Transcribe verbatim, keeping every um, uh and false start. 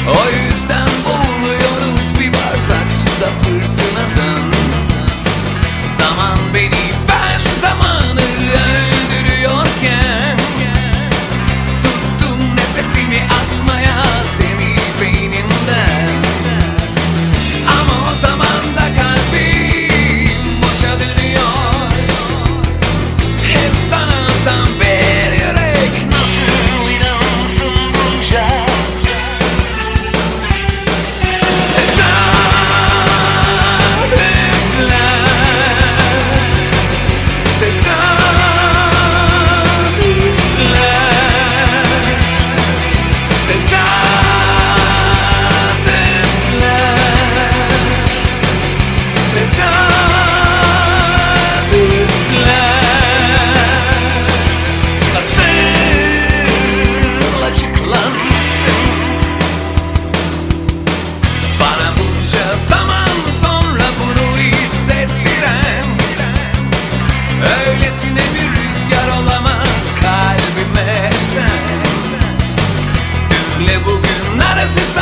O yüzden boğuluyoruz bir bardak suda fırtınadan. Zaman beni, ben zamanı öldürüyorken tuttum nefesimi atmaya seni beynimden. Ama o zaman da kalbim boşa dönüyor. Hep sana atan bir yürek nasıl inansın bunca tesadüfler, tesadüfler, tesadüfler, tesadüfler nasıl açıklansın bana bunca zaman sonra bunu hissettiren? Öylesine bir rüzgar olamaz kalbime sen. Dünle bugün arası